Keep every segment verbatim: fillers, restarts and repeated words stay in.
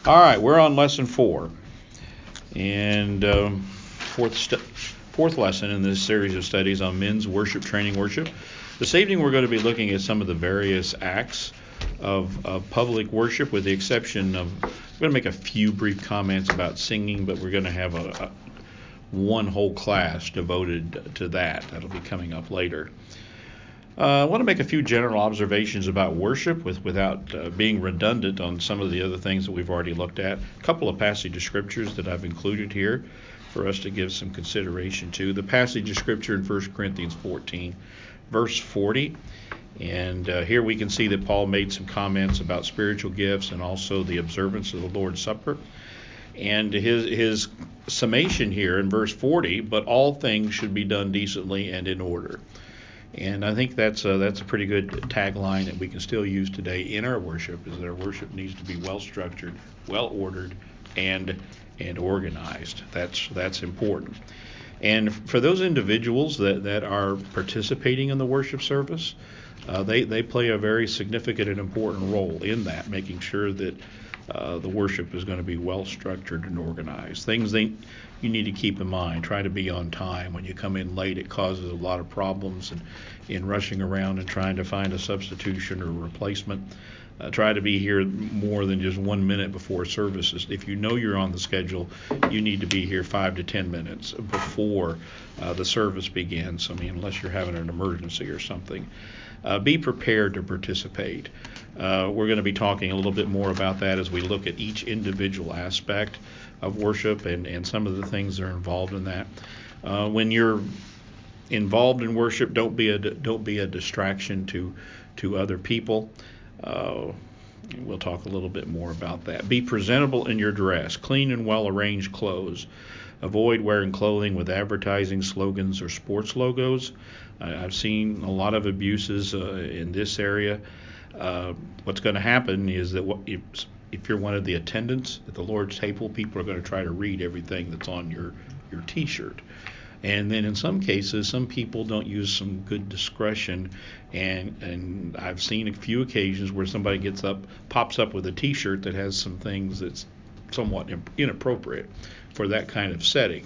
All right, we're on lesson four, and um, fourth st- fourth lesson in this series of studies on men's worship, training worship. This evening we're going to be looking at some of the various acts of, of public worship, with the exception of, I'm going to make a few brief comments about singing, but we're going to have a, a one whole class devoted to that. That'll be coming up later. Uh, I want to make a few general observations about worship with, without uh, being redundant on some of the other things that we've already looked at. A couple of passages of scriptures that I've included here for us to give some consideration to. The passage of scripture in First Corinthians fourteen, verse forty. And uh, here we can see that Paul made some comments about spiritual gifts and also the observance of the Lord's Supper. And his his summation here in verse forty, but all things should be done decently and in order. And I think that's a, that's a pretty good tagline that we can still use today in our worship, is that our worship needs to be well structured, well ordered, and and organized. That's that's important. And for those individuals that, that are participating in the worship service, uh, they, they play a very significant and important role in that, making sure that uh, the worship is going to be well structured and organized. Things they you need to keep in mind. Try to be on time. When you come in late, it causes a lot of problems and in rushing around and trying to find a substitution or replacement. Uh, try to be here more than just one minute before services. If you know you're on the schedule, you need to be here five to ten minutes before uh, the service begins. I mean, unless you're having an emergency or something. Uh, be prepared to participate. Uh, we're going to be talking a little bit more about that as we look at each individual aspect of worship and, and some of the things that are involved in that. Uh, when you're involved in worship, don't be a don't be a distraction to to other people. Uh, we'll talk a little bit more about that. Be presentable in your dress, clean and well arranged clothes. Avoid wearing clothing with advertising slogans or sports logos. I, I've seen a lot of abuses uh, in this area. Uh, what's going to happen is that what, if, if you're one of the attendants at the Lord's table, people are going to try to read everything that's on your, your T-shirt. And then in some cases, some people don't use some good discretion, and and I've seen a few occasions where somebody gets up, pops up with a T-shirt that has some things that's somewhat inappropriate for that kind of setting,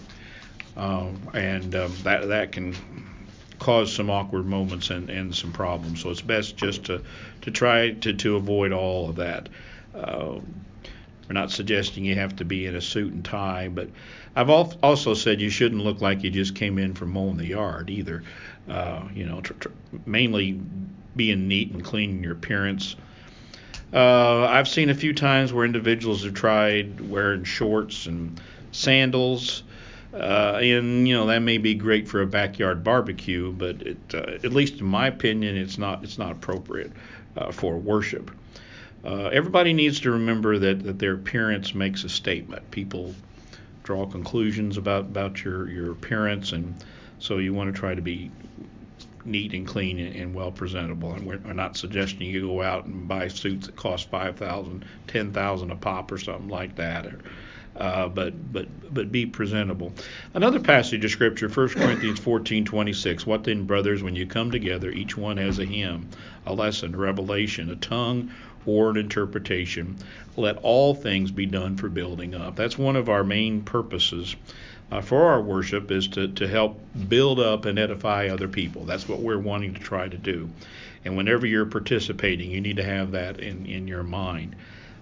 um, and um, that that can cause some awkward moments and, and some problems. So it's best just to to try to, to avoid all of that. Uh, we're not suggesting you have to be in a suit and tie, but I've also said you shouldn't look like you just came in from mowing the yard either. Uh, you know, tr- tr- mainly being neat and clean in your appearance. Uh, I've seen a few times where individuals have tried wearing shorts and sandals, uh, and you know that may be great for a backyard barbecue, but it, uh, at least in my opinion, it's not it's not appropriate uh, for worship. Uh, everybody needs to remember that, that their appearance makes a statement. People draw conclusions about, about your, your appearance, and so you want to try to be neat and clean and, and well presentable. And we're, we're not suggesting you go out and buy suits that cost five thousand dollars, ten thousand dollars a pop or something like that. Or, uh, but but but be presentable. Another passage of scripture, First Corinthians fourteen twenty-six. What then, brothers, when you come together, each one has a hymn, a lesson, a revelation, a tongue, or an interpretation. Let all things be done for building up. That's one of our main purposes uh, for our worship, is to, to help build up and edify other people. That's what we're wanting to try to do. And whenever you're participating, you need to have that in, in your mind.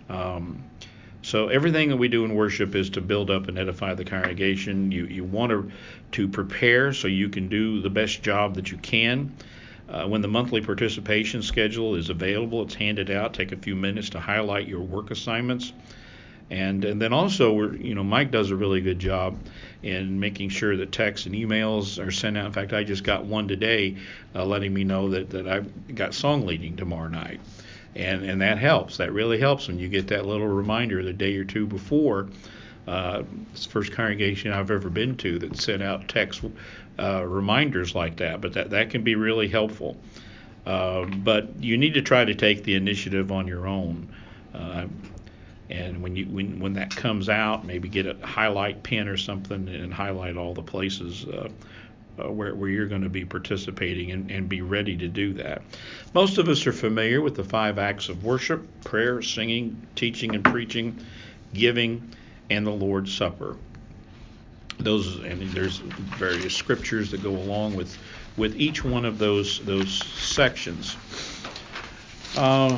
Um, so everything that we do in worship is to build up and edify the congregation. You, you want to, to prepare so you can do the best job that you can. Uh, when the monthly participation schedule is available, it's handed out. Take a few minutes to highlight your work assignments. And, and then also, we're, you know, Mike does a really good job in making sure that texts and emails are sent out. In fact, I just got one today uh, letting me know that, that I've got song leading tomorrow night. And, and that helps. That really helps when you get that little reminder the day or two before. Uh, it's the first congregation I've ever been to that sent out text uh, reminders like that, but that, that can be really helpful. Uh, but you need to try to take the initiative on your own. Uh, and when you when when that comes out, maybe get a highlight pen or something and highlight all the places uh, uh, where, where you're going to be participating, and, and be ready to do that. Most of us are familiar with the five acts of worship: prayer, singing, teaching, and preaching. giving, and the Lord's Supper. Those, and there's various scriptures that go along with with each one of those those sections. Uh,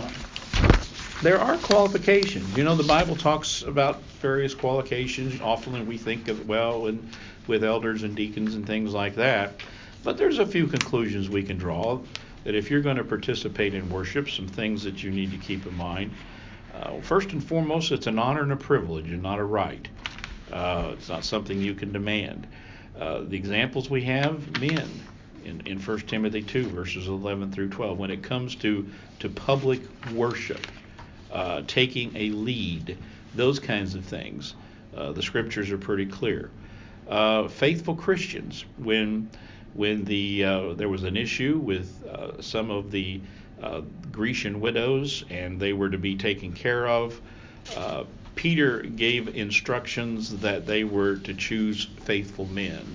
there are qualifications. You know, the Bible talks about various qualifications. Often we think of, well, and with elders and deacons and things like that. But there's a few conclusions we can draw that if you're going to participate in worship, some things that you need to keep in mind. Uh, first and foremost, it's an honor and a privilege and not a right. Uh, it's not something you can demand. Uh, the examples we have, men, in, in First Timothy two, verses eleven through twelve, when it comes to, to public worship, uh, taking a lead, those kinds of things, uh, the scriptures are pretty clear. Uh, faithful Christians, when when the uh, there was an issue with uh, some of the uh, Grecian widows and they were to be taken care of, uh, Peter gave instructions that they were to choose faithful men.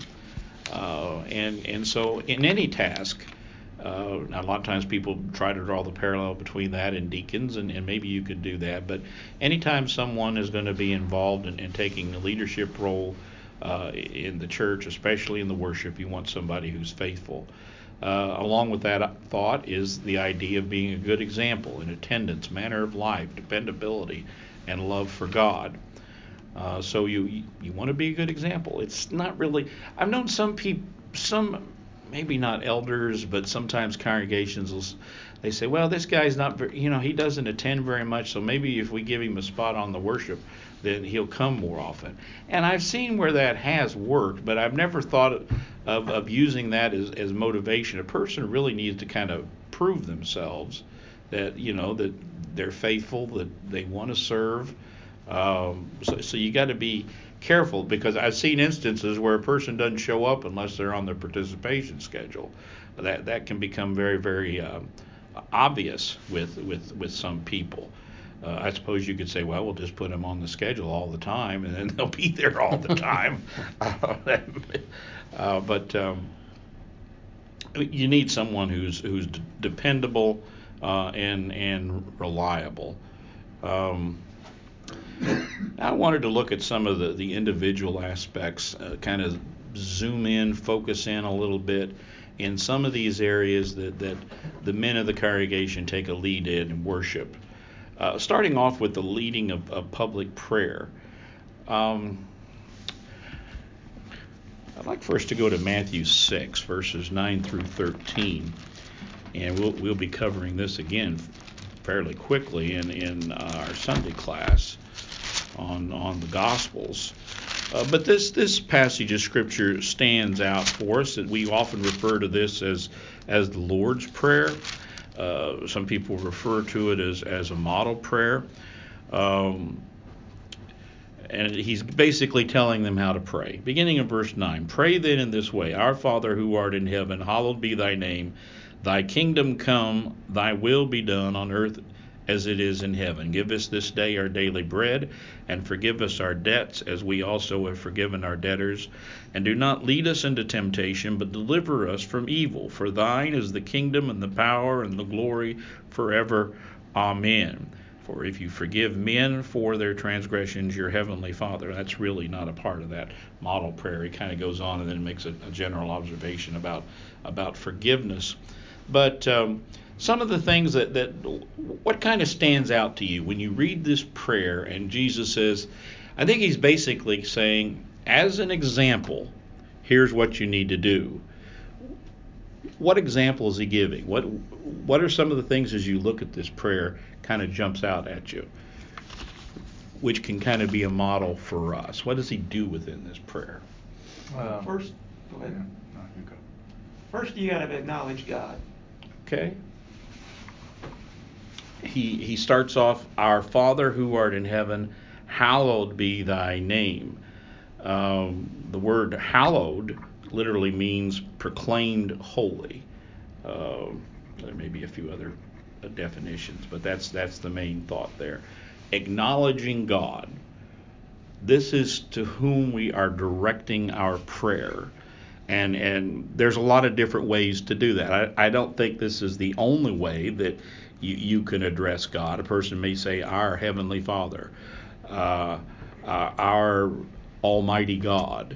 Uh, and and so in any task, uh, now a lot of times people try to draw the parallel between that and deacons, and, and maybe you could do that, but anytime someone is going to be involved in, in taking a leadership role uh, in the church, especially in the worship, you want somebody who's faithful. Uh, along with that thought is the idea of being a good example in attendance, manner of life, dependability, and love for God. Uh, so you you, you want to be a good example. It's not really. I've known some people, some maybe not elders, but sometimes congregations will, they say, well, this guy's not, very, you know, he doesn't attend very much, so maybe if we give him a spot on the worship, then he'll come more often. And I've seen where that has worked, but I've never thought of, of using that as, as motivation. A person really needs to kind of prove themselves that, you know, that they're faithful, that they want to serve. Um, so, so you got to be careful, because I've seen instances where a person doesn't show up unless they're on their participation schedule. That that can become very, very um, obvious with, with, with some people. Uh, I suppose you could say, well, we'll just put them on the schedule all the time, and then they'll be there all the time. uh, but um, you need someone who's who's d- dependable uh, and and reliable. Um, I wanted to look at some of the, the individual aspects, uh, kind of zoom in, focus in a little bit in some of these areas that, that the men of the congregation take a lead in and worship. Uh, starting off with the leading of, of public prayer. Um, I'd like for us to go to Matthew six, verses nine through thirteen, and we'll we'll be covering this again fairly quickly in, in uh, our Sunday class on on the Gospels. Uh, but this this passage of Scripture stands out for us, that we often refer to this as as the Lord's Prayer. Uh, some people refer to it as, as a model prayer. Um, and he's basically telling them how to pray. Beginning in verse nine, pray then in this way, Our Father who art in heaven, hallowed be thy name. Thy kingdom come, thy will be done on earth as it is in heaven. Give us this day our daily bread, and forgive us our debts as we also have forgiven our debtors. And do not lead us into temptation, but deliver us from evil. For thine is the kingdom and the power and the glory forever. Amen. For if you forgive men for their transgressions, your heavenly Father. That's really not a part of that model prayer. He kind of goes on and then makes a, a general observation about, about forgiveness. But um, some of the things that, that, what kind of stands out to you when you read this prayer and Jesus says, I think he's basically saying, as an example, here's what you need to do. What example is he giving? What what are some of the things as you look at this prayer kind of jumps out at you, which can kind of be a model for us? What does he do within this prayer? Uh, first, go ahead. No, you go. First, you got to acknowledge God. Okay. He he starts off, Our Father who art in heaven, hallowed be thy name. Um, the word hallowed literally means proclaimed holy. Uh, there may be a few other uh, definitions, but that's that's the main thought there. Acknowledging God. This is to whom we are directing our prayer. And and there's a lot of different ways to do that. I, I don't think this is the only way that you, you can address God. A person may say, Our Heavenly Father. uh, uh, our Almighty God.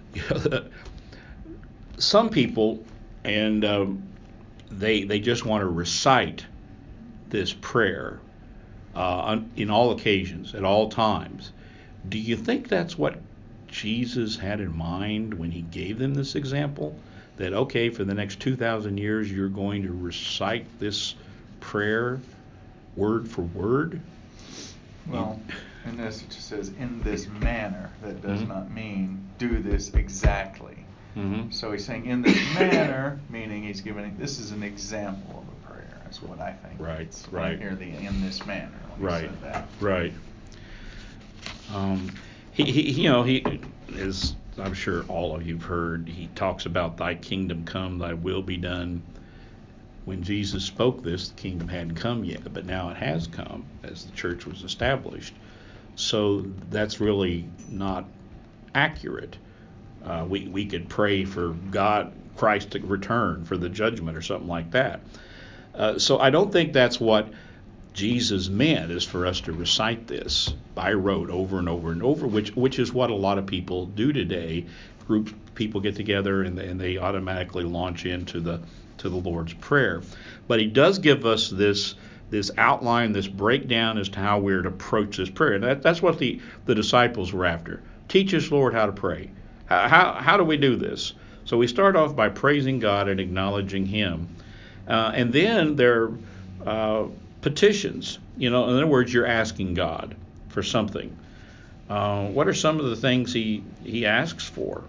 Some people, and um, they they just want to recite this prayer uh, in all occasions, at all times. Do you think that's what Jesus had in mind when he gave them this example? That, okay, for the next two thousand years, you're going to recite this prayer word for word? Well, in this it just says, in this manner. That does mm-hmm. not mean do this exactly. Mm-hmm. So he's saying in this manner, meaning he's giving, this is an example of a prayer. That's what I think. Right, it's right. When I hear the in this manner. When Right, he said that. right. Um, he, he, you know, he is, I'm sure all of you've heard, he talks about thy kingdom come, thy will be done. When Jesus spoke this, the kingdom hadn't come yet, but now it has come as the church was established. So that's really not accurate. Uh, we, we could pray for God, Christ to return for the judgment or something like that. Uh, so I don't think that's what Jesus meant, is for us to recite this by rote over and over and over, which which is what a lot of people do today. Groups, people get together and they, and they automatically launch into the to the Lord's Prayer. But he does give us this this outline, this breakdown as to how we're to approach this prayer. And that, that's what the, the disciples were after. Teach us, Lord, how to pray. How, how, how do we do this? So we start off by praising God and acknowledging him. Uh, and then there are uh, petitions. You know, in other words, you're asking God for something. Uh, what are some of the things he, he asks for?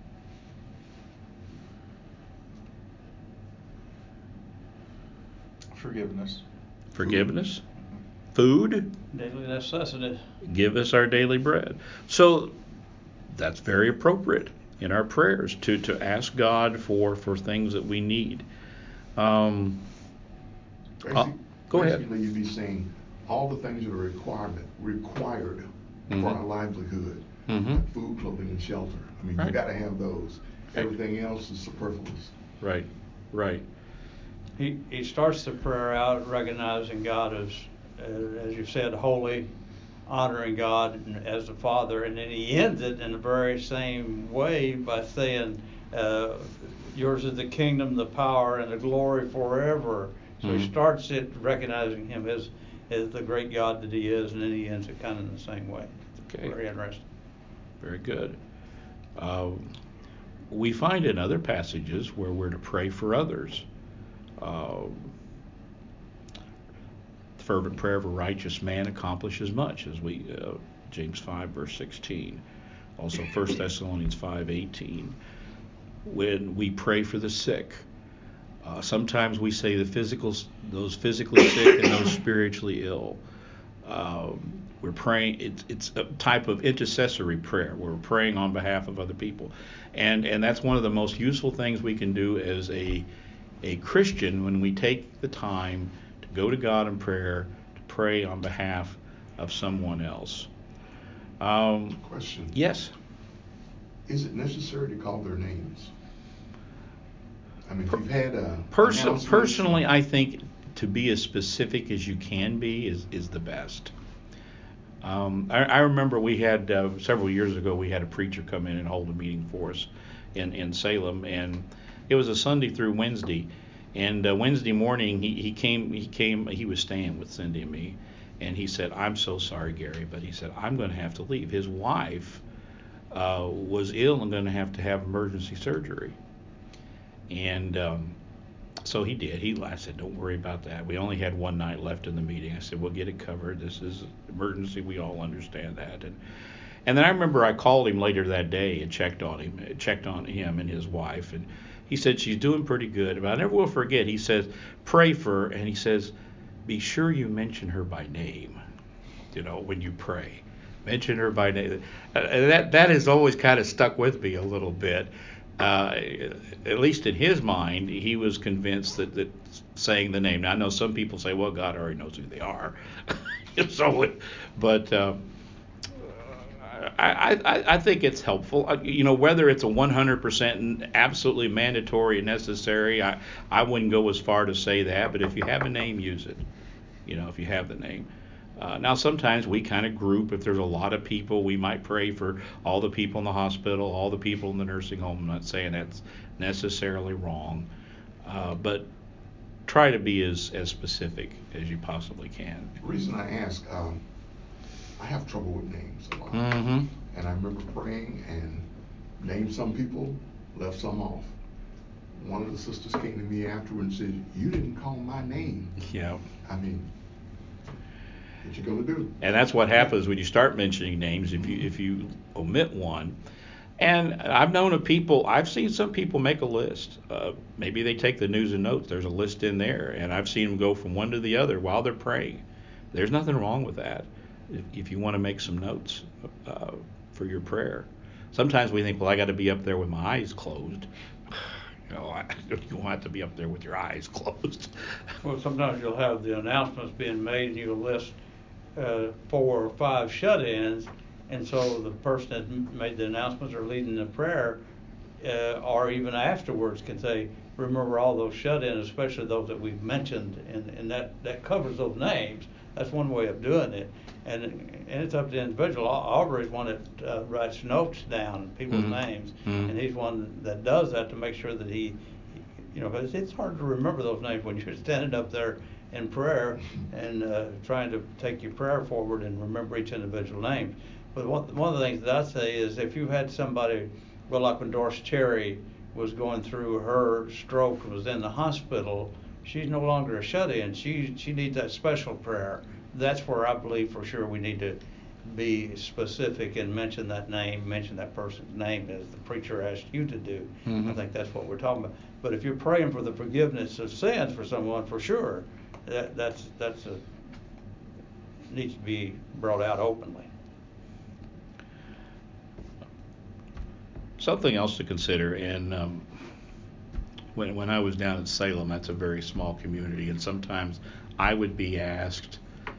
Forgiveness. Forgiveness. Food. Daily necessities. Give us our daily bread. So that's very appropriate in our prayers to, to ask God for, for things that we need. Um, Basically, uh, go ahead. Basically, you'd be saying all the things that are requirement required mm-hmm. for our livelihood, mm-hmm. like food, clothing, and shelter. I mean, right. you got to have those. Everything else is superfluous. Right, right. He he starts the prayer out recognizing God as, uh, as you said, holy, honoring God as the Father, and then he ends it in the very same way by saying, uh, yours is the kingdom, the power, and the glory forever. So mm-hmm. he starts it recognizing him as, as the great God that he is, and then he ends it kind of in the same way. Okay. Very interesting. Very good. Uh, we find in other passages where we're to pray for others. Uh, the fervent prayer of a righteous man accomplishes much, as we uh, James five verse sixteen, also First Thessalonians five eighteen. When we pray for the sick, uh, sometimes we say the physical, those physically sick and those spiritually ill. Um, we're praying. It's it's a type of intercessory prayer. We're praying on behalf of other people, and and that's one of the most useful things we can do as a a Christian when we take the time to go to God in prayer, to pray on behalf of someone else. Um, Question. Yes. Is it necessary to call their names? I mean, if you've had a Person, personally, I think to be as specific as you can be is, is the best. Um, I, I remember we had uh, several years ago we had a preacher come in and hold a meeting for us in, in Salem, and it was a Sunday through Wednesday, and uh, Wednesday morning he, he came he came he was staying with Cindy and me, and he said, "I'm so sorry, Gary," but he said, "I'm going to have to leave." His wife uh, was ill and going to have to have emergency surgery, and um, so he did. He I said, "Don't worry about that. We only had one night left in the meeting." I said, "We'll get it covered. This is emergency. We all understand that." And and then I remember I called him later that day and checked on him, checked on him and his wife, and he said she's doing pretty good. But I never will forget. He says, "Pray for her," and he says, "Be sure you mention her by name. You know, when you pray, mention her by name." And that that has always kind of stuck with me a little bit. Uh, at least in his mind, he was convinced that, that saying the name. Now, I know some people say, well, God already knows who they are. so, but uh, I, I, I think it's helpful. You know, whether it's a one hundred percent absolutely mandatory and necessary, I, I wouldn't go as far to say that. But if you have a name, use it. You know, if you have the name. Uh, now, sometimes we kind of group. If there's a lot of people, we might pray for all the people in the hospital, all the people in the nursing home. I'm not saying that's necessarily wrong, uh, but try to be as, as specific as you possibly can. The reason I ask, um, I have trouble with names a lot. Mm-hmm. And I remember praying and named some people, left some off. One of the sisters came to me afterward and said, "You didn't call my name." Yeah. I mean, what you gonna do? And that's what happens when you start mentioning names. If you if you omit one, and I've known of people, I've seen some people make a list. Uh, maybe they take the news and notes. There's a list in there, and I've seen them go from one to the other while they're praying. There's nothing wrong with that. If, if you want to make some notes uh, for your prayer. Sometimes we think, well, I got to be up there with my eyes closed. You know, I, you want to be up there with your eyes closed. Well, sometimes you'll have the announcements being made and you'll list uh, four or five shut-ins, and so the person that made the announcements or leading the prayer, uh, or even afterwards, can say, remember all those shut-ins, especially those that we've mentioned, and, and that, that covers those names. That's one way of doing it. And, and it's up to the individual. Aubrey's one that uh, writes notes down, people's Mm-hmm. names, Mm-hmm. and he's one that does that to make sure that he, you know, it's, it's hard to remember those names when you're standing up there in prayer and uh, trying to take your prayer forward and remember each individual name. But one, one of the things that I say is if you had somebody, well, like when Doris Cherry was going through her stroke and was in the hospital, she's no longer a shut-in. She, she needs that special prayer. That's where I believe for sure we need to be specific and mention that name, mention that person's name as the preacher asked you to do. Mm-hmm. I think that's what we're talking about. But if you're praying for the forgiveness of sins for someone, for sure, that that's that's a needs to be brought out openly. Something else to consider, and um, when when I was down in Salem, that's a very small community, and sometimes I would be asked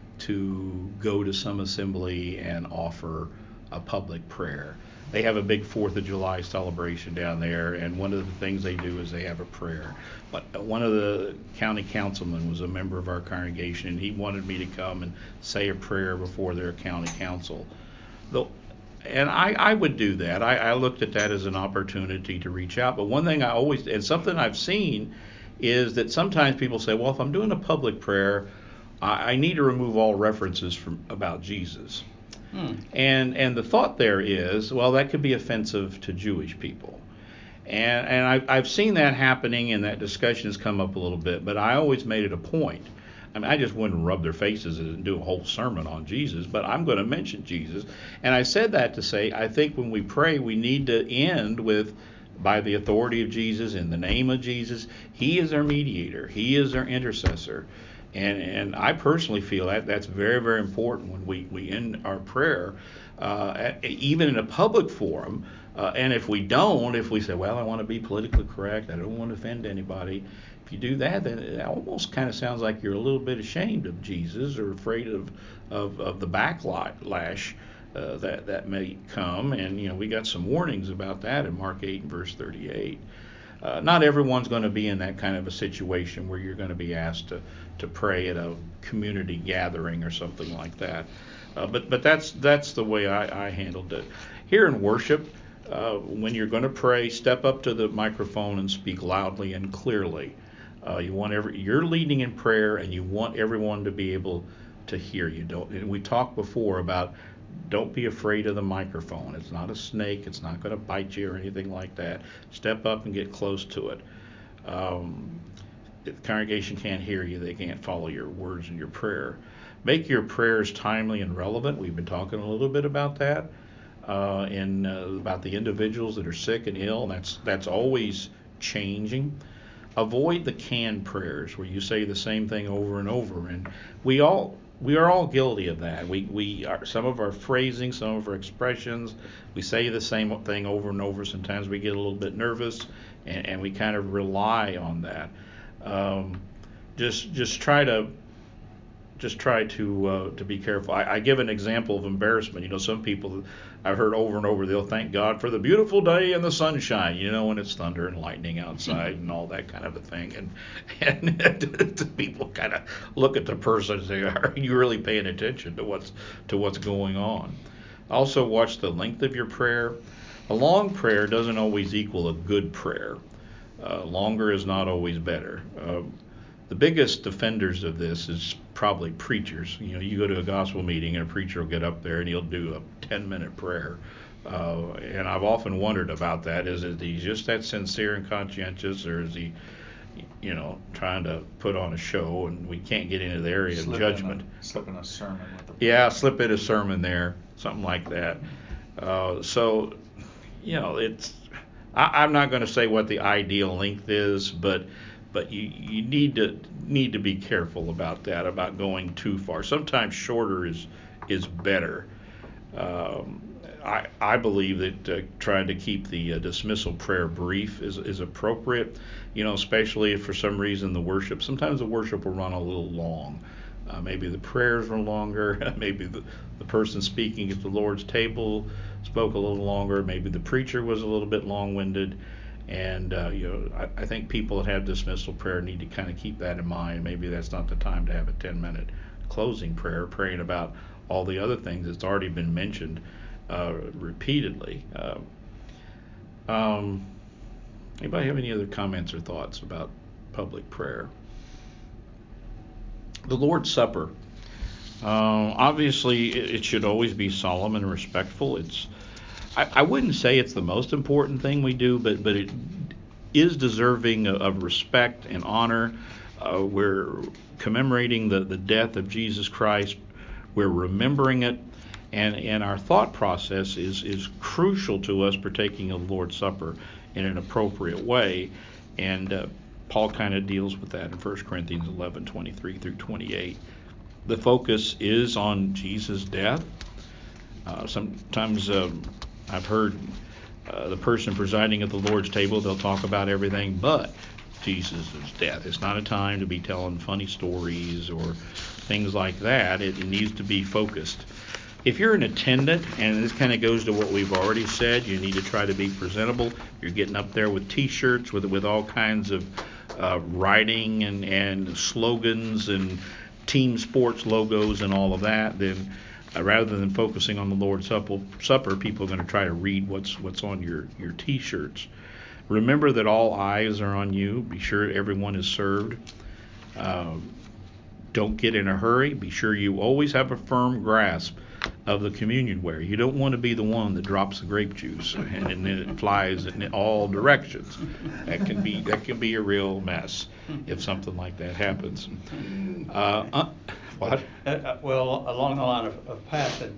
to go to some assembly and offer a public prayer. They have a big Fourth of July celebration down there, and one of the things they do is they have a prayer. But one of the county councilmen was a member of our congregation, and he wanted me to come and say a prayer before their county council. Though, and I, I would do that. I, I looked at that as an opportunity to reach out. But one thing I always, and something I've seen, is that sometimes people say, well, if I'm doing a public prayer, I need to remove all references from about Jesus. Hmm. And and the thought there is, well, that could be offensive to Jewish people. And and I've, I've seen that happening, and that discussion has come up a little bit, but I always made it a point. I mean, I just wouldn't rub their faces and do a whole sermon on Jesus, but I'm going to mention Jesus. And I said that to say, I think when we pray, we need to end with, by the authority of Jesus, in the name of Jesus. He is our mediator. He is our intercessor. And and I personally feel that that's very, very important when we, we end our prayer, uh, at, even in a public forum. Uh, and if we don't, if we say, well, I want to be politically correct, I don't want to offend anybody, if you do that, then it almost kind of sounds like you're a little bit ashamed of Jesus or afraid of, of, of the backlash uh, that, that may come. And, you know, we got some warnings about that in Mark eight and verse thirty-eight. Uh, not everyone's going to be in that kind of a situation where you're going to be asked to, to pray at a community gathering or something like that. Uh, but but that's that's the way I, I handled it. Here in worship, uh, when you're going to pray, step up to the microphone and speak loudly and clearly. Uh, you want every you're leading in prayer, and you want everyone to be able to hear you. Don't. And we talked before about, don't be afraid of the microphone. It's not a snake. It's not going to bite you or anything like that. Step up and get close to it. Um, if the congregation can't hear you, they can't follow your words in your prayer. Make your prayers timely and relevant. We've been talking a little bit about that, uh, and uh, about the individuals that are sick and ill. And that's that's always changing. Avoid the canned prayers where you say the same thing over and over. And we all we are all guilty of that. We we are, some of our phrasing, some of our expressions, we say the same thing over and over. Sometimes we get a little bit nervous, and, and we kind of rely on that. Um, just just try to just try to uh, to be careful. I, I give an example of embarrassment. You know, some people I've heard over and over, they'll thank God for the beautiful day and the sunshine, you know, when it's thunder and lightning outside and all that kind of a thing. And and people kind of look at the person and say, are you really paying attention to what's to what's going on? Also, watch the length of your prayer. A long prayer doesn't always equal a good prayer. Uh, longer is not always better. Uh, the biggest offenders of this is probably preachers. You know, you go to a gospel meeting and a preacher will get up there and he'll do a ten-minute prayer. Uh, and I've often wondered about that. Is it he just that sincere and conscientious, or is he, you know, trying to put on a show? And we can't get into the area Slip of judgment. In a, slip in a sermon with the Yeah, slip in a sermon there, something like that. Uh, so, you know, it's. I, I'm not going to say what the ideal length is, but but you, you need to need to be careful about that, about going too far. Sometimes shorter is is better. Um, I I believe that uh, trying to keep the uh, dismissal prayer brief is is appropriate. You know, especially if for some reason the worship. Sometimes the worship will run a little long. Uh, maybe the prayers were longer. Maybe the, the person speaking at the Lord's table spoke a little longer. Maybe the preacher was a little bit long-winded. And, uh, you know, I, I think people that have dismissal prayer need to kind of keep that in mind. Maybe that's not the time to have a ten-minute closing prayer, praying about all the other things that's already been mentioned uh, repeatedly. Uh, um, anybody have any other comments or thoughts about public prayer? The Lord's Supper. Uh, obviously, it, it should always be solemn and respectful. It's, I, I wouldn't say it's the most important thing we do, but but it is deserving of, of respect and honor. Uh, we're commemorating the, the death of Jesus Christ. We're remembering it, and and our thought process is is crucial to us partaking of the Lord's Supper in an appropriate way, and. Uh, Paul kind of deals with that in First Corinthians eleven, twenty-three through twenty-eight. The focus is on Jesus' death. Uh, sometimes um, I've heard uh, the person presiding at the Lord's table, they'll talk about everything but Jesus' death. It's not a time to be telling funny stories or things like that. It, it needs to be focused. If you're an attendant, and this kind of goes to what we've already said, you need to try to be presentable. You're getting up there with T-shirts with with all kinds of uh, writing and, and slogans and team sports logos and all of that. Then, uh, rather than focusing on the Lord's Supper, supper people are going to try to read what's what's on your your T-shirts. Remember that all eyes are on you. Be sure everyone is served. Uh, don't get in a hurry. Be sure you always have a firm grasp of the communion ware. You don't want to be the one that drops the grape juice and, and then it flies in all directions. That can be that can be a real mess if something like that happens. Uh, uh, what? Uh, uh, well, along the line of, of passing,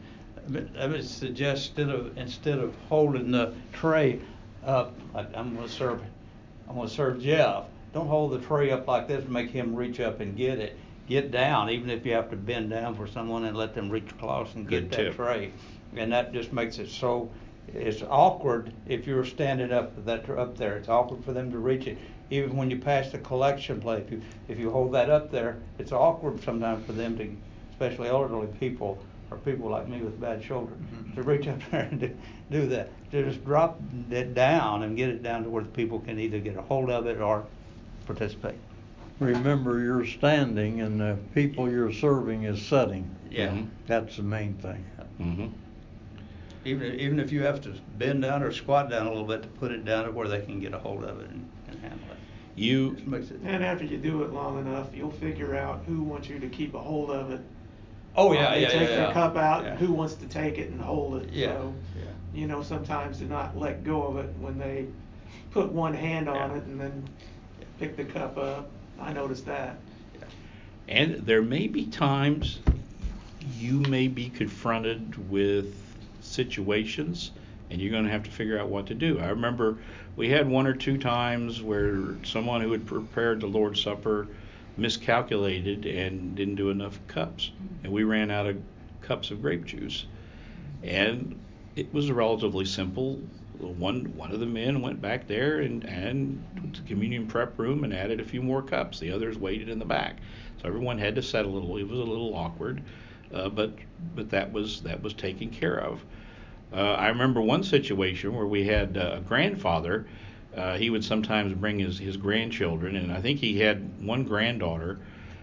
I would suggest instead of instead of holding the tray up, like I'm going to serve, I'm going to serve Jeff. Don't hold the tray up like this and make him reach up and get it. Get down, even if you have to bend down for someone, and let them reach across and get Good that tip. tray. And that just makes it so it's awkward if you're standing up that up there. It's awkward for them to reach it. Even when you pass the collection plate, if you if you hold that up there, it's awkward sometimes for them to, especially elderly people or people like me with bad shoulders, mm-hmm. to reach up there and do, do that. To just drop it down and get it down to where the people can either get a hold of it or participate. Remember, you're standing and the people you're serving is sitting. Yeah. Mm-hmm. That's the main thing. Mm-hmm. Even even if you have to bend down or squat down a little bit to put it down to where they can get a hold of it and, and handle it. You Just makes it. And after you do it long enough, you'll figure out who wants you to keep a hold of it. Oh yeah, They yeah, take yeah, their yeah. cup out, Yeah. and who wants to take it and hold it. Yeah, So, yeah. you know, sometimes to not let go of it when they put one hand on Yeah. it and then pick the cup up. I noticed that. And there may be times you may be confronted with situations and you're going to have to figure out what to do. I remember we had one or two times where someone who had prepared the Lord's Supper miscalculated and didn't do enough cups. And we ran out of cups of grape juice. And it was a relatively simple one one of the men went back there and and to the communion prep room and added a few more cups. The others waited in the back, so everyone had to settle a little. It was a little awkward, uh, but but that was that was taken care of. Uh, I remember one situation where we had uh, a grandfather. Uh, he would sometimes bring his his grandchildren, and I think he had one granddaughter,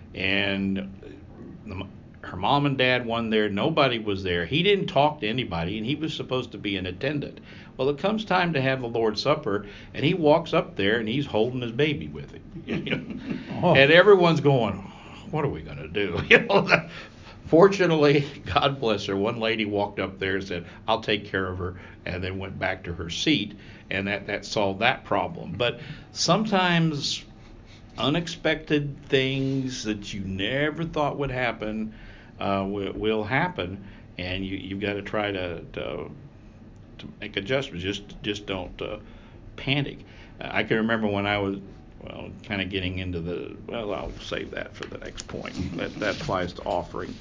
and the, her mom and dad won there. Nobody was there. He didn't talk to anybody, and he was supposed to be an attendant. Well, it comes time to have the Lord's Supper, and he walks up there, and he's holding his baby with him. You know? Oh. And everyone's going, what are we going to do? You know, that, fortunately, God bless her, one lady walked up there and said, I'll take care of her, and then went back to her seat, and that, that solved that problem. But sometimes unexpected things that you never thought would happen uh, will, will happen, and you, you've got to try to, to to make adjustments. Just just don't uh, panic. Uh, I can remember when I was well, kind of getting into the well, I'll save that for the next point. That that applies to offering.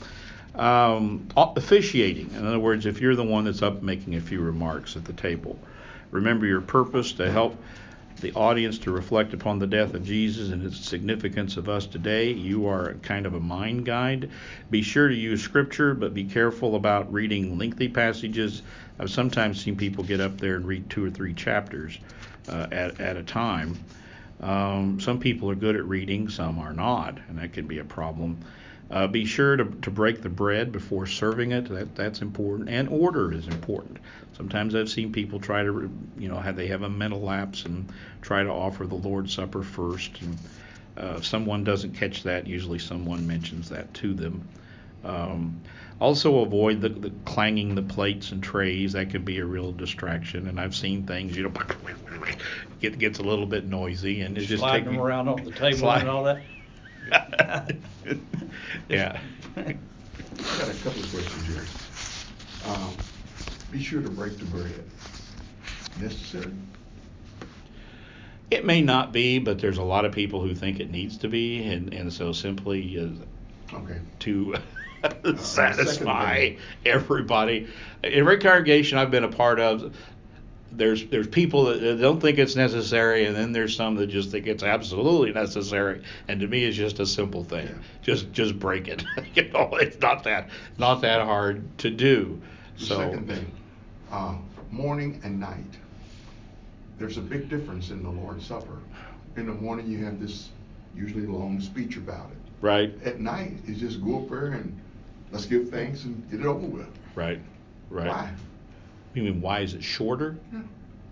Um, officiating. In other words, if you're the one that's up making a few remarks at the table, remember your purpose to help the audience to reflect upon the death of Jesus and its significance of us today. You are kind of a mind guide. Be sure to use scripture, but be careful about reading lengthy passages. I've sometimes seen people get up there and read two or three chapters uh, at, at a time. Um, some people are good at reading, some are not, and that could be a problem. Uh, be sure to, to break the bread before serving it. That, that's important. And order is important. Sometimes I've seen people try to, you know, have, they have a mental lapse and try to offer the Lord's Supper first. And uh, if someone doesn't catch that, usually someone mentions that to them. Um, also avoid the, the clanging the plates and trays. That could be a real distraction. And I've seen things, you know, it gets a little bit noisy. And it's just sliding taking, them around on the table slide. and all that. Yeah. I got a couple of questions here. Um, be sure to break the bread. Necessary? It may not be, but there's a lot of people who think it needs to be, and, and so simply uh, okay. to satisfy everybody. Every congregation I've been a part of, there's there's people that don't think it's necessary, and then there's some that just think it's absolutely necessary. And to me, it's just a simple thing. Yeah. Just just break it. You know, it's not that not that hard to do. The so second thing, uh, morning and night. There's a big difference in the Lord's Supper. In the morning, you have this usually long speech about it. Right. At night, it's just go up there and let's give thanks and get it over with. Right. Right. Why? You mean why is it shorter? Yeah.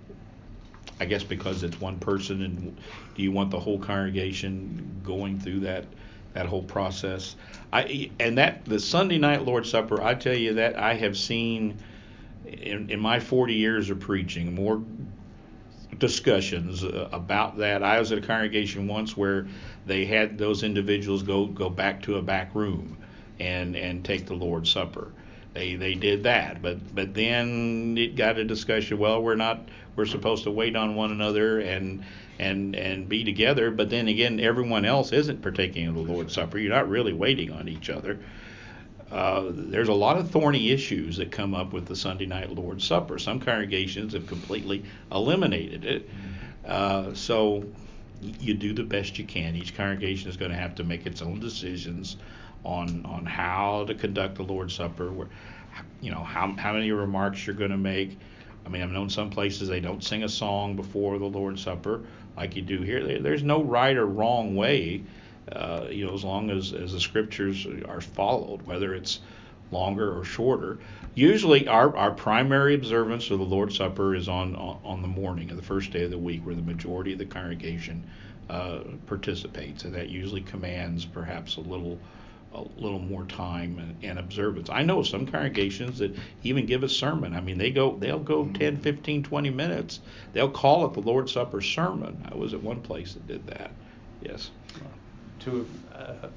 I guess because it's one person, and do you want the whole congregation going through that that whole process? I and that the Sunday night Lord's Supper, I tell you that I have seen in, in my forty years of preaching more discussions uh, about that. I was at a congregation once where they had those individuals go go back to a back room and and take the Lord's Supper. They they did that, but but then it got a discussion. Well, we're not we're supposed to wait on one another and and and be together. But then again, everyone else isn't partaking of the Lord's Supper. You're not really waiting on each other. Uh, there's a lot of thorny issues that come up with the Sunday night Lord's Supper. Some congregations have completely eliminated it. Uh, so you do the best you can. Each congregation is going to have to make its own decisions on on how to conduct the Lord's Supper, where, you know, how how many remarks you're going to make. I mean, I've known some places they don't sing a song before the Lord's Supper like you do here. There, there's no right or wrong way, uh, you know, as long as, as the scriptures are followed, whether it's longer or shorter. Usually our, our primary observance of the Lord's Supper is on, on, on the morning of the first day of the week, where the majority of the congregation uh, participates, and that usually commands perhaps a little a little more time and, and observance. I know some congregations that even give a sermon. I mean, they go, they'll go ten, fifteen, twenty minutes. They'll call it the Lord's Supper sermon. I was at one place that did that. Yes. To uh, uh,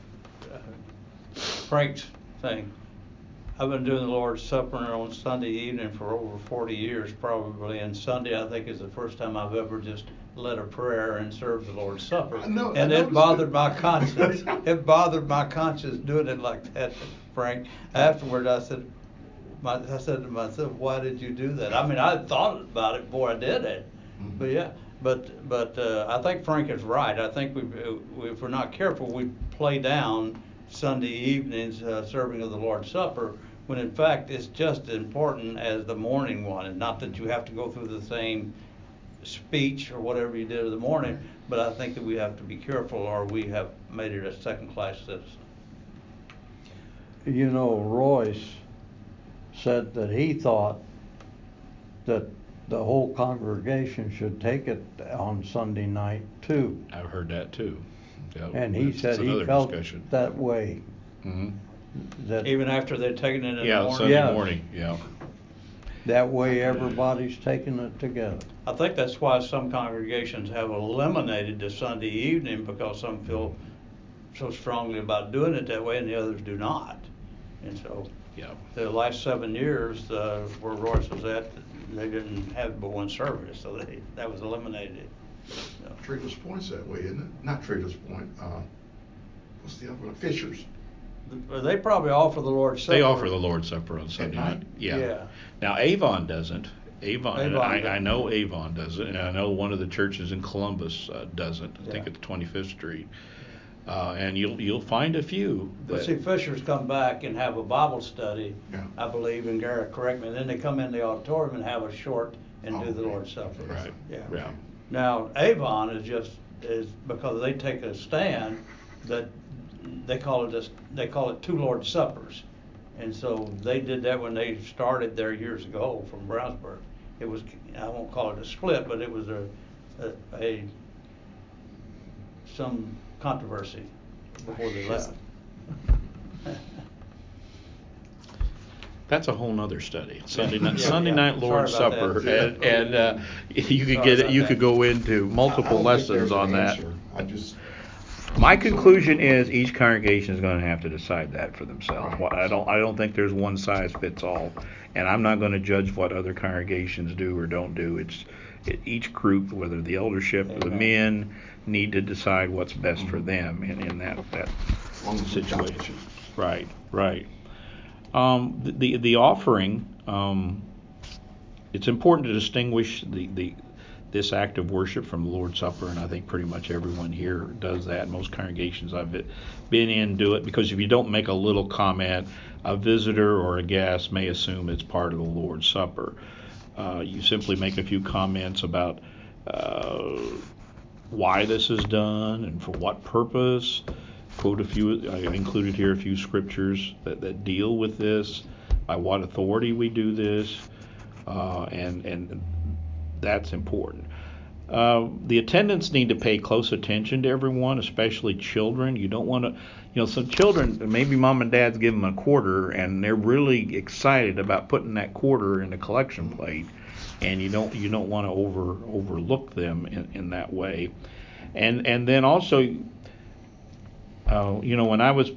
Frank's thing, I've been doing the Lord's Supper on Sunday evening for over forty years probably, and Sunday I think is the first time I've ever just led a prayer and served the Lord's Supper. I know, and I it bothered it. my conscience. It bothered my conscience doing it like that, Frank. Afterward I said, my, I said to myself, why did you do that? I mean, I had thought about it before I did it, Mhm. but yeah, but but uh, I think Frank is right. I think we, we if we're not careful, we play down Sunday evenings uh, serving of the Lord's Supper, when in fact it's just as important as the morning one. And not that you have to go through the same speech or whatever you did in the morning, but I think that we have to be careful, or we have made it a second-class citizen. You know, Royce said that he thought that the whole congregation should take it on Sunday night too. I've heard that too. Yeah, And he that's said he another felt discussion. that way. hmm That Even after they're taking it in Yeah, the morning? Sunday Yes. morning, yeah. that way everybody's taking it together. I think that's why some congregations have eliminated the Sunday evening, because some feel so strongly about doing it that way and the others do not. And so Yeah. the last seven years uh, where Royce was at, they didn't have but one service, so they, that was eliminated. So. Traders Point's that way, isn't it? Not Traders Point, uh, what's the other one? Fishers. They probably offer the Lord's Supper. They offer the Lord's Supper on Sunday night? night. Yeah. Yeah. Now Avon doesn't. Avon, and Avon I, doesn't. I know Avon doesn't, and I know one of the churches in Columbus uh, doesn't. I think Yeah. at the twenty-fifth Street. Uh, and you'll you'll find a few that. But see, Fishers come back and have a Bible study, Yeah. I believe, and Garrett, correct me, and then they come in the auditorium and have a short and Oh, do the okay. Lord's Supper. Right. Yeah. Yeah. Now, Avon is just, is because they take a stand that they call it, a, they call it two Lord's Suppers. And so they did that when they started there years ago from Brownsburg. It was, I won't call it a split, but it was a, a, a some controversy before they left. That's a whole nother study. Sunday night, Yeah, Sunday yeah. night Sorry Lord's about Supper, that. and, and uh, you could Sorry get it. about You that. could go into multiple I don't think there's lessons on an that. answer. I just. My conclusion is each congregation is going to have to decide that for themselves. Right. Well, I don't I don't think there's one size fits all, and I'm not going to judge what other congregations do or don't do. It's it, each group, whether the eldership or the Amen. men, need to decide what's best for them in, in that that As long as we got it. situation. Right, right. Um, the, the the offering. Um, it's important to distinguish the the. this act of worship from the Lord's Supper, and I think pretty much everyone here does that. Most congregations I've been in do it, because if you don't make a little comment, a visitor or a guest may assume it's part of the Lord's Supper. Uh, you simply make a few comments about uh, why this is done and for what purpose. Quote a few, I included here a few scriptures that, that deal with this, by what authority we do this, uh, and and that's important. Uh, the attendants need to pay close attention to everyone, especially children. You don't want to, you know, some children, maybe mom and dad's give them a quarter and they're really excited about putting that quarter in the collection plate, and you don't you don't want to over overlook them in, in that way. And and then also, uh, you know, when I was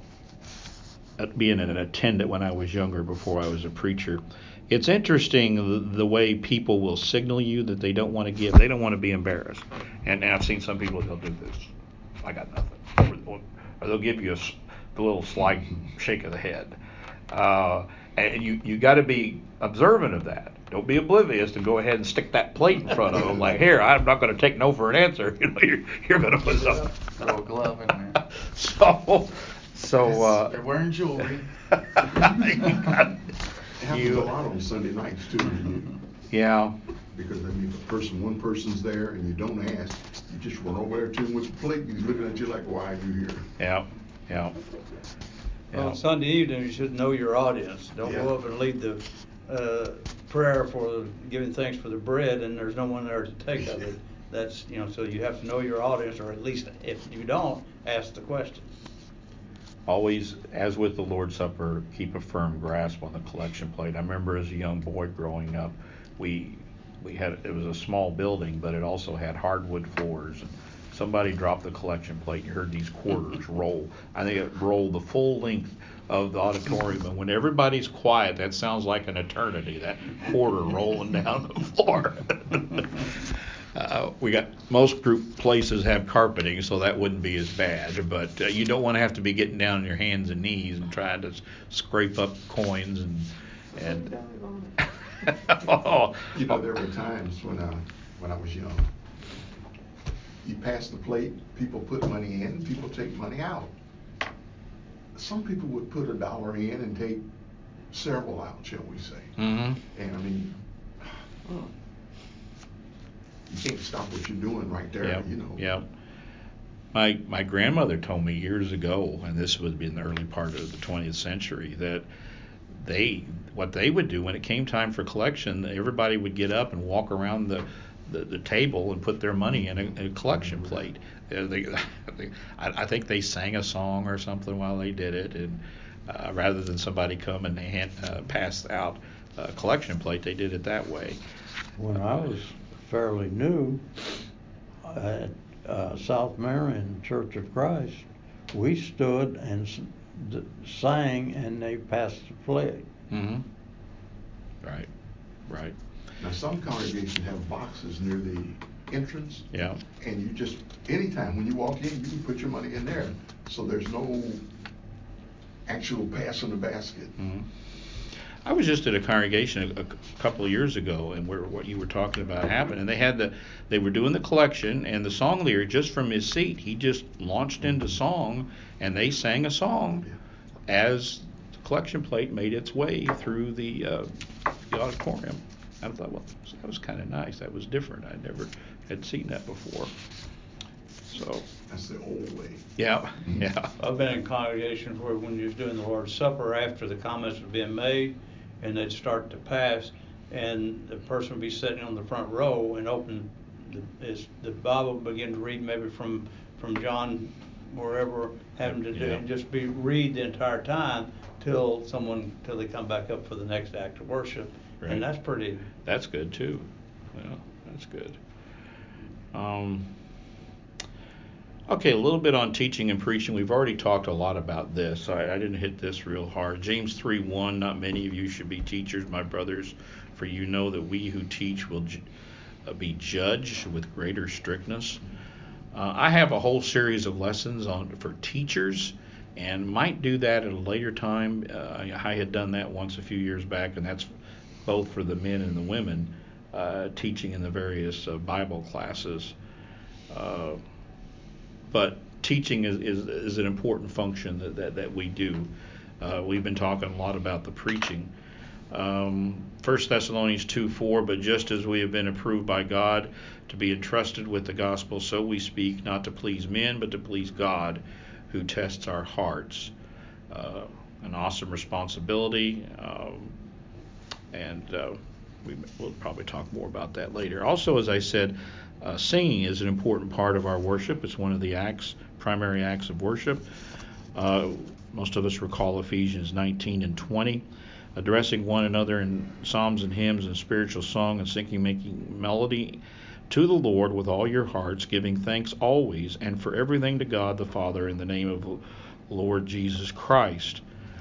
being an attendant when I was younger, before I was a preacher, it's interesting the, the way people will signal you that they don't want to give. They don't want to be embarrassed. And, and I've seen some people, they'll do this. I got nothing. Or, or they'll give you a, a little slight shake of the head. Uh, and you you got to be observant of that. Don't be oblivious to go ahead and stick that plate in front of them. Like, here, I'm not going to take no for an answer. You know, you're, you're going to put something. Throw a glove in there. So, so uh, They're wearing jewelry. you got, It happens you- a lot on Sunday nights too. You- yeah. Because I mean, if a person, one person's there and you don't ask, you just run over there to him with the plate and he's looking at you like, why are you here? Yeah, yeah. Well, Yeah. Sunday evening, you should know your audience. Don't Yeah. go up and lead the uh, prayer for giving thanks for the bread, and there's no one there to take of it. That's, you know, so you have to know your audience, or at least if you don't, ask the question. Always, as with the Lord's Supper, keep a firm grasp on the collection plate. I remember as a young boy growing up, we we had it was a small building, but it also had hardwood floors. Somebody dropped the collection plate, and you heard these quarters roll. I think it rolled the full length of the auditorium, and when everybody's quiet, that sounds like an eternity, that quarter rolling down the floor. Uh, we got most group places have carpeting, so that wouldn't be as bad. But uh, you don't want to have to be getting down on your hands and knees and trying to s- scrape up coins and And oh, you know, there were times when I when I was young. You pass the plate, people put money in, people take money out. Some people would put a dollar in and take several out, shall we say? Mm-hmm. And I mean, you can't stop what you're doing right there, Yep. you know. Yep. My my grandmother told me years ago, and this would be in the early part of the twentieth century, that they what they would do when it came time for collection, everybody would get up and walk around the the, the table and put their money in a, a collection plate. Uh, they, they, I, I think they sang a song or something while they did it, and uh, rather than somebody come and hand, uh, pass out a collection plate, they did it that way. When I was fairly new at uh, South Marion Church of Christ, we stood and s- d- sang, and they passed the plate. Mm-hmm. Right. Right. Now, some congregations have boxes near the entrance. Yeah. And you just, anytime when you walk in, you can put your money in there. So there's no actual pass in the basket. Mm-hmm. I was just at a congregation a, a couple of years ago, and where what you were talking about happened, and they had the they were doing the collection, and the song leader, just from his seat, he just launched into song, and they sang a song as the collection plate made its way through the, uh, the auditorium. I thought, well, that was kind of nice. That was different. I never had seen that before. So that's the old way. Yeah, yeah. I've been in congregations where when you're doing the Lord's Supper, after the comments were being made, and they'd start to pass, and the person would be sitting on the front row and open the, his, the Bible, begin to read maybe from from John, wherever, having to do, Yeah. and just be read the entire time till someone till they come back up for the next act of worship, Right. and that's pretty. That's good too. Yeah, that's good. Um. Okay, a little bit on teaching and preaching. We've already talked a lot about this. I, I didn't hit this real hard. James three one, not many of you should be teachers, my brothers, for you know that we who teach will ju- uh, be judged with greater strictness. Uh, I have a whole series of lessons on for teachers, and might do that at a later time. Uh, I had done that once a few years back, and that's both for the men and the women, uh, teaching in the various uh, Bible classes. Uh, But teaching is, is, is an important function that, that, that we do. Uh, we've been talking a lot about the preaching. Um, First Thessalonians two four, but just as we have been approved by God to be entrusted with the gospel, so we speak, not to please men, but to please God, who tests our hearts. Uh, an awesome responsibility, um, and uh, we, we'll probably talk more about that later. Also, as I said, Uh, singing is an important part of our worship. It's one of the acts, primary acts of worship. Uh, most of us recall Ephesians nineteen and twenty, addressing one another in psalms and hymns and spiritual song and singing, making melody to the Lord with all your hearts, giving thanks always and for everything to God the Father in the name of Lord Jesus Christ.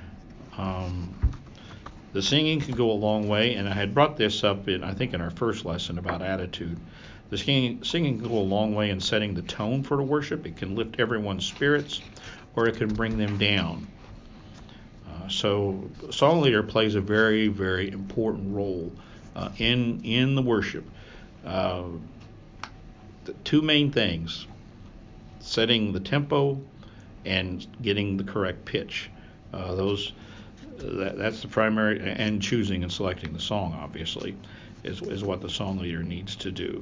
Um, the singing can go a long way, and I had brought this up in, I think, in our first lesson about attitude. The singing, singing can go a long way in setting the tone for the worship. It can lift everyone's spirits, or it can bring them down. Uh, so, the song leader plays a very, very important role uh, in in the worship. Uh, the two main things: setting the tempo and getting the correct pitch. Uh, those that, that's the primary, and choosing and selecting the song, obviously, is is what the song leader needs to do.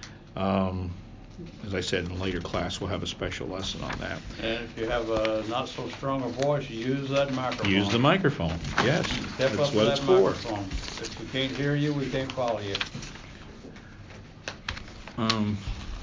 Um, as I said, in a later class, we'll have a special lesson on that. And if you have a not so strong a voice, use that microphone. Use the microphone. Yes, Step that's up what to it's that for. microphone. If we can't hear you, we can't follow you. Um,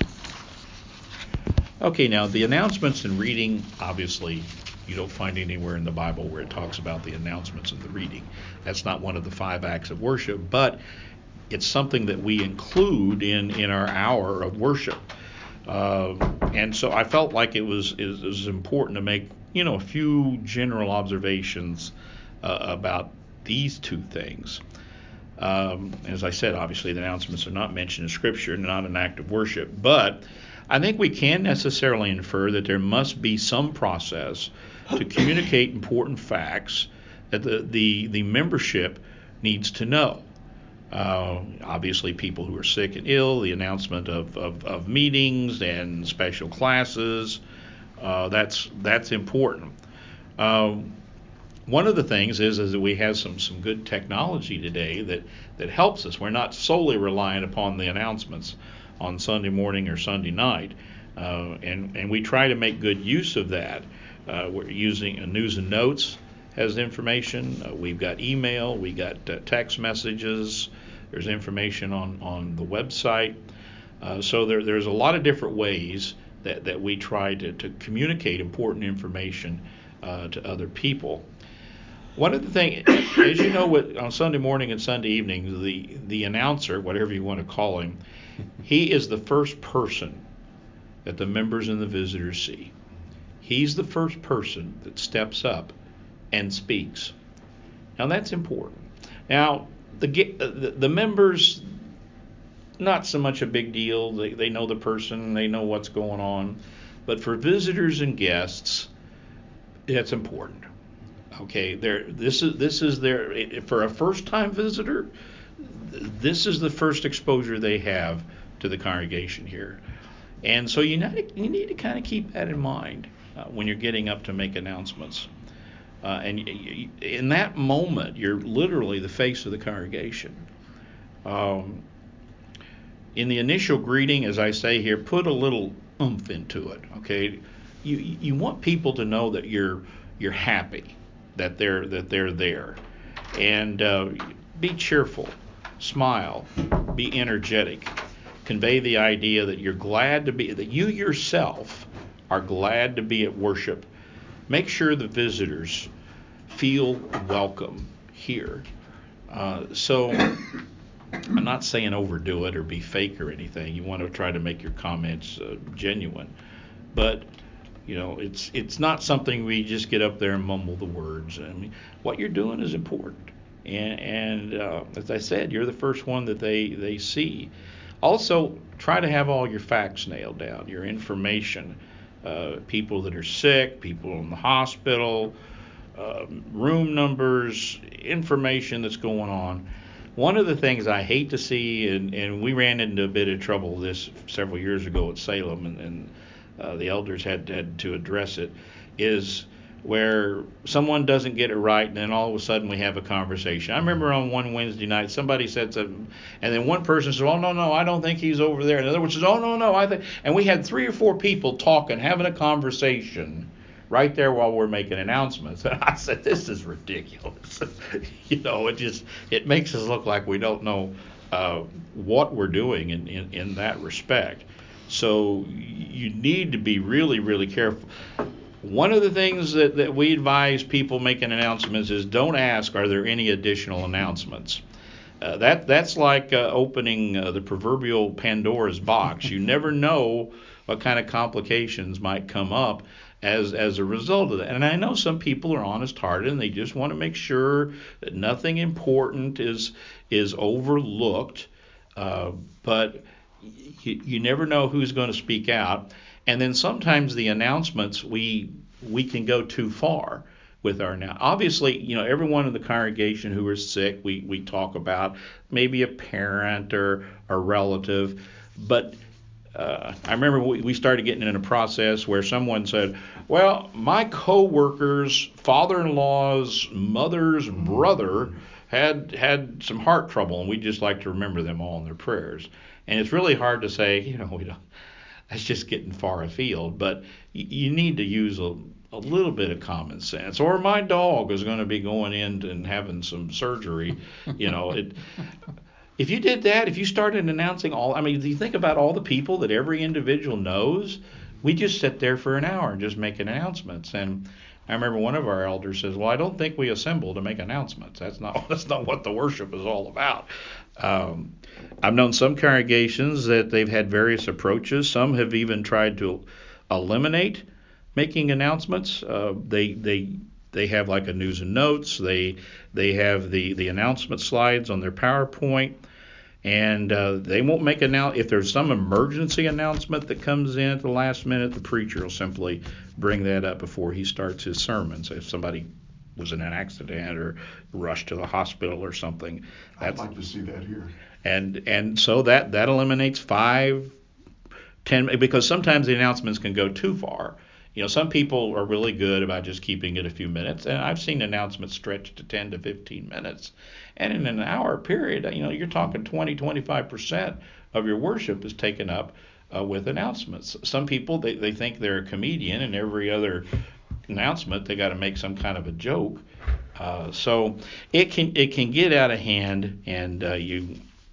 okay, now the announcements and reading, obviously, you don't find anywhere in the Bible where it talks about the announcements and the reading. That's not one of the five acts of worship, but it's something that we include in, in our hour of worship. Uh, and so I felt like it was, it was important to make, you know, a few general observations uh, about these two things. Um, as I said, obviously the announcements are not mentioned in Scripture, not an act of worship, but I think we can necessarily infer that there must be some process to communicate important facts that the, the, the membership needs to know. Uh, obviously, people who are sick and ill, the announcement of, of, of meetings and special classes, uh, that's that's important. Um, one of the things is, is that we have some, some good technology today that, that helps us. We're not solely reliant upon the announcements on Sunday morning or Sunday night, uh, and, and we try to make good use of that. Uh, we're using uh, News and Notes has information. Uh, we've got email, we got uh, text messages. There's information on, on the website. Uh, so there, there's a lot of different ways that, that we try to, to communicate important information uh, to other people. One of the things, as you know, with, on Sunday morning and Sunday evening, the, the announcer, whatever you want to call him, he is the first person that the members and the visitors see. He's the first person that steps up and speaks. Now that's important. Now the the, the members, not so much a big deal. They they know the person, they know what's going on, but for visitors and guests, it's important. Okay, there this is this is their for a first-time visitor. This is the first exposure they have to the congregation here, and so you need you need to kind of keep that in mind uh, when you're getting up to make announcements. Uh, and y- y- in that moment, you're literally the face of the congregation. Um, in the initial greeting, as I say here, put a little oomph into it. Okay, you you want people to know that you're you're happy, that they're that they're there, and uh, be cheerful, smile, be energetic, convey the idea that you're glad to be, that you yourself are glad to be at worship. Make sure the visitors feel welcome here. Uh, so I'm not saying overdo it or be fake or anything. You want to try to make your comments uh, genuine, but you know it's it's not something we just get up there and mumble the words. I mean, what you're doing is important, and and uh, as I said, you're the first one that they they see. Also, try to have all your facts nailed down, your information. Uh, people that are sick, people in the hospital, uh, room numbers, information that's going on. One of the things I hate to see, and, and we ran into a bit of trouble with this several years ago at Salem, and, and uh, the elders had, had to address it, is where someone doesn't get it right, and then all of a sudden we have a conversation. I remember on one Wednesday night, somebody said something, and then one person said, "Oh no, no, I don't think he's over there." And another one says, "Oh no, no, I think." And we had three or four people talking, having a conversation, right there while we're making announcements. And I said, "This is ridiculous." You know, it just it makes us look like we don't know uh, what we're doing in, in in that respect. So you need to be really, really careful. One of the things that, that we advise people making announcements is don't ask, are there any additional announcements? Uh, that that's like uh, opening uh, the proverbial Pandora's box. You never know what kind of complications might come up as as a result of that. And I know some people are honest-hearted and they just want to make sure that nothing important is is overlooked. Uh, but you, you never know who's going to speak out. And then sometimes the announcements, we we can go too far with our now. Obviously, you know, everyone in the congregation who is sick, we, we talk about, maybe a parent or a relative. But uh, I remember we, we started getting in a process where someone said, "Well, my co-worker's father-in-law's mother's brother had had some heart trouble, and we'd just like to remember them all in their prayers." And it's really hard to say, you know, we don't. That's just getting far afield, but y- you need to use a, a little bit of common sense. Or my dog is going to be going in and having some surgery. You know, it. If you did that, if you started announcing all, I mean, do you think about all the people that every individual knows? We just sit there for an hour and just make announcements. And I remember one of our elders says, "Well, I don't think we assemble to make announcements. That's not that's not what the worship is all about." Um, I've known some congregations that they've had various approaches. Some have even tried to eliminate making announcements. Uh, they they they have like a news and notes. They they have the, the announcement slides on their PowerPoint, and uh, they won't make announce if there's some emergency announcement that comes in at the last minute. The preacher will simply bring that up before he starts his sermon. So if somebody was in an accident or rushed to the hospital or something. I'd That's, like to see that here. and and so that that eliminates five, ten, because sometimes the announcements can go too far. You know, some people are really good about just keeping it a few minutes, and I've seen announcements stretch to ten to fifteen minutes. And in an hour period, you know, you're talking twenty, twenty-five percent of your worship is taken up uh, with announcements. Some people, they, they think they're a comedian, and every other announcement they got to make some kind of a joke. Uh, so it can it can get out of hand, and uh, you